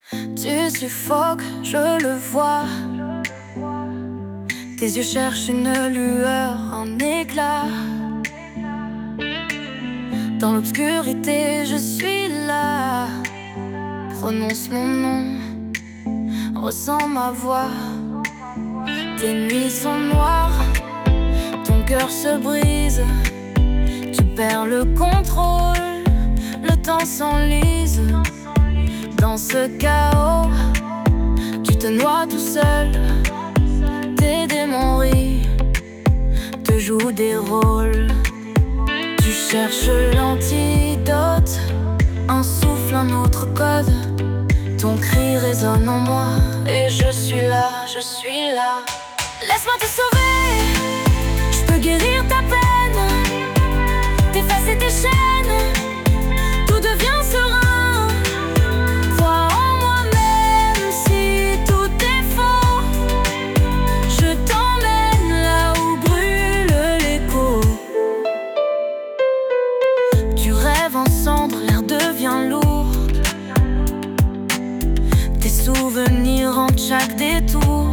Tu suffoques, je le vois. Tes yeux cherchent une lueur, un éclat. Dans l'obscurité, je suis là. Prononce mon nom, ressens ma voix. Tes nuits sont noires, ton cœur se brise. Tu perds le contrôle, le temps s'enlise. Dans ce chaos, tu te noies tout seul. Tes démons rient, te jouent des rôles. Tu cherches l'antidote, un souffle, un autre code. Ton cri résonne en moi et je suis là, je suis là. Laisse-moi te sauver, je peux guérir ta peine, t'effacer tes chaînes, tout devient serein. Crois en moi même si tout est faux. Je t'emmène là où brûle l'écho. Tu rêves en cendres, l'air devient lourd. Tes souvenirs hantent chaque détour.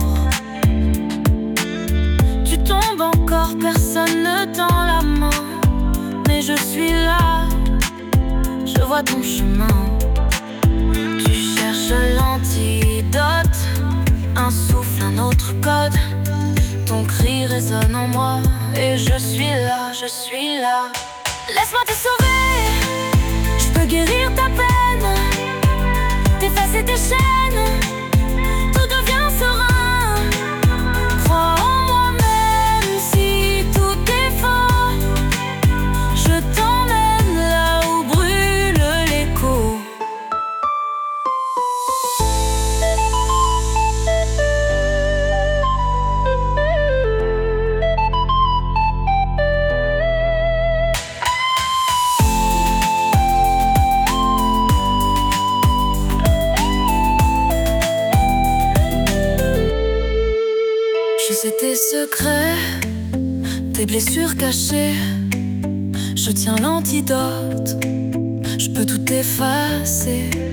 Tu tombes encore, personne ne tend la main. Mais je suis là, je vois ton chemin. Tu cherches l'antidote, un souffle, un autre code. Ton cri résonne en moi et je suis là, je suis là. Laisse-moi te sauver, je peux guérir ta peine, t'effacer tes chaînes, tout devient serein. Crois en moi même si tout est faux. Je t'emmène là où brûle l'écho. Je sais tes secrets, tes blessures cachées. Je tiens l'antidote, je peux tout effacer.